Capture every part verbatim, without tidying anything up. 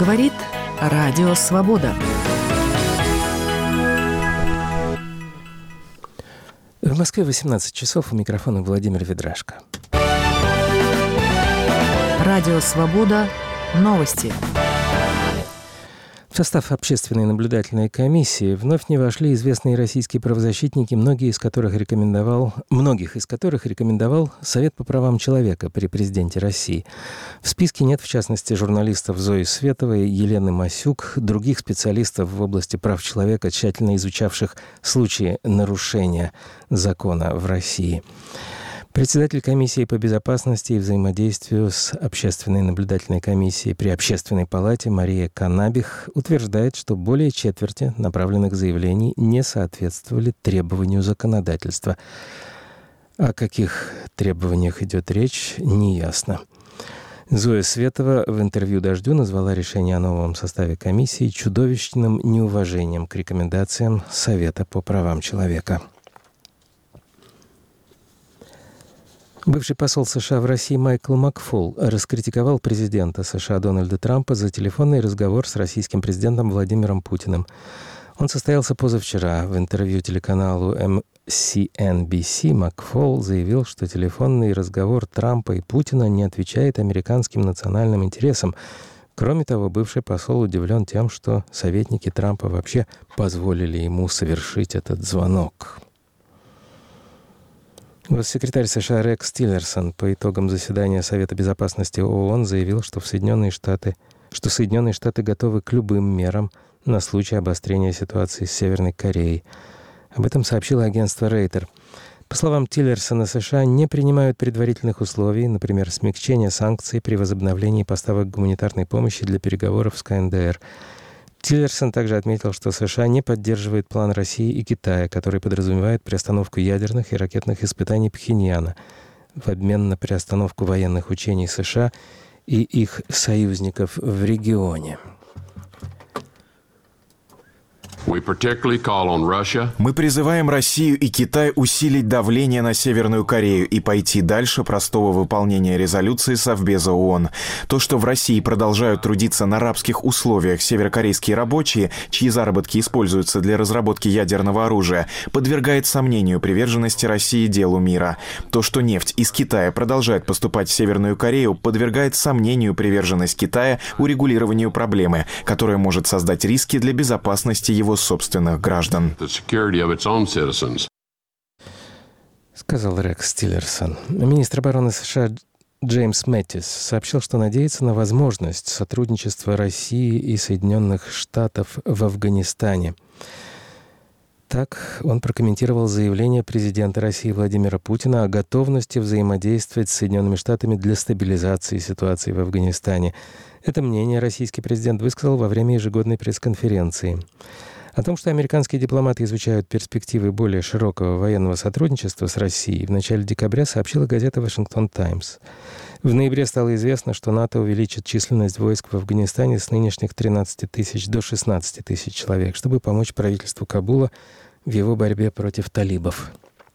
Говорит Радио Свобода. В Москве восемнадцать часов, у микрофона Владимир Ведрашко. Радио Свобода. Новости. В состав Общественной наблюдательной комиссии вновь не вошли известные российские правозащитники, многие из которых рекомендовал, многих из которых рекомендовал Совет по правам человека при президенте России. В списке нет, в частности, журналистов Зои Световой, Елены Масюк, других специалистов в области прав человека, тщательно изучавших случаи нарушения закона в России. Председатель комиссии по безопасности и взаимодействию с Общественной наблюдательной комиссией при Общественной палате Мария Канабих утверждает, что более четверти направленных заявлений не соответствовали требованию законодательства. О каких требованиях идет речь, неясно. Зоя Светова в интервью «Дождю» назвала решение о новом составе комиссии чудовищным неуважением к рекомендациям Совета по правам человека. Бывший посол США в России Майкл Макфол раскритиковал президента США Дональда Трампа за телефонный разговор с российским президентом Владимиром Путиным. Он состоялся позавчера. В интервью телеканалу эм си эн би си Макфол заявил, что телефонный разговор Трампа и Путина не отвечает американским национальным интересам. Кроме того, бывший посол удивлен тем, что советники Трампа вообще позволили ему совершить этот звонок. Госсекретарь США Рекс Тиллерсон по итогам заседания Совета безопасности ООН заявил, что, в Соединенные Штаты, что Соединенные Штаты готовы к любым мерам на случай обострения ситуации с Северной Кореей. Об этом сообщило агентство Рейтер. По словам Тиллерсона, США не принимают предварительных условий, например, смягчения санкций при возобновлении поставок гуманитарной помощи для переговоров с ка эн дэ эр. Тиллерсон также отметил, что США не поддерживает план России и Китая, который подразумевает приостановку ядерных и ракетных испытаний Пхеньяна в обмен на приостановку военных учений США и их союзников в регионе. Мы призываем Россию и Китай усилить давление на Северную Корею и пойти дальше простого выполнения резолюции Совбеза ООН. То, что в России продолжают трудиться на рабских условиях северокорейские рабочие, чьи заработки используются для разработки ядерного оружия, подвергает сомнению приверженности России делу мира. То, что нефть из Китая продолжает поступать в Северную Корею, подвергает сомнению приверженность Китая урегулированию проблемы, которая может создать риски для безопасности его собственных граждан. Сказал Рекс Тиллерсон. Министр обороны США Джеймс Мэттис сообщил, что надеется на возможность сотрудничества России и Соединенных Штатов в Афганистане. Так он прокомментировал заявление президента России Владимира Путина о готовности взаимодействовать с Соединенными Штатами для стабилизации ситуации в Афганистане. Это мнение российский президент высказал во время ежегодной пресс-конференции. О том, что американские дипломаты изучают перспективы более широкого военного сотрудничества с Россией, в начале декабря сообщила газета «Вашингтон Таймс». В ноябре стало известно, что НАТО увеличит численность войск в Афганистане с нынешних тринадцати тысяч до шестнадцати тысяч человек, чтобы помочь правительству Кабула в его борьбе против талибов.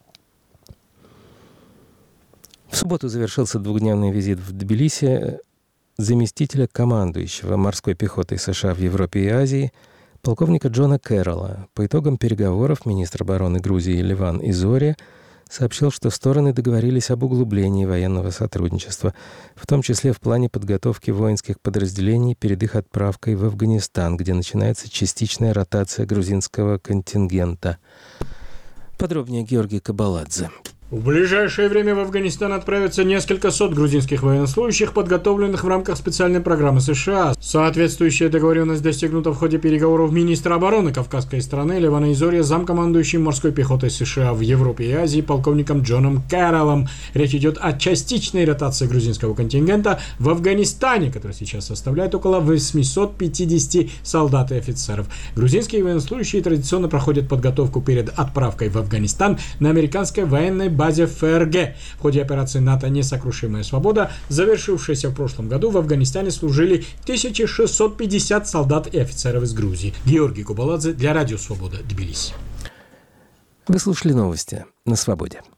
В субботу завершился двухдневный визит в Тбилиси заместителя командующего морской пехотой США в Европе и Азии полковника Джона Кэрролла. По итогам переговоров министр обороны Грузии Леван Изория сообщил, что стороны договорились об углублении военного сотрудничества, в том числе в плане подготовки воинских подразделений перед их отправкой в Афганистан, где начинается частичная ротация грузинского контингента. Подробнее Георгий Кабаладзе. В ближайшее время в Афганистан отправятся несколько сот грузинских военнослужащих, подготовленных в рамках специальной программы США. Соответствующая договоренность достигнута в ходе переговоров министра обороны кавказской страны Левана Изория с замкомандующим морской пехотой США в Европе и Азии полковником Джоном Кэрроллом. Речь идет о частичной ротации грузинского контингента в Афганистане, который сейчас составляет около восемьсот пятьдесят солдат и офицеров. Грузинские военнослужащие традиционно проходят подготовку перед отправкой в Афганистан на американской военной базе эф эр гэ. В ходе операции НАТО «Несокрушимая свобода», завершившейся в прошлом году, в Афганистане служили тысяча шестьсот пятьдесят солдат и офицеров из Грузии. Георгий Кубаладзе для Радио Свобода, Тбилиси. Вы слушали новости на Свободе.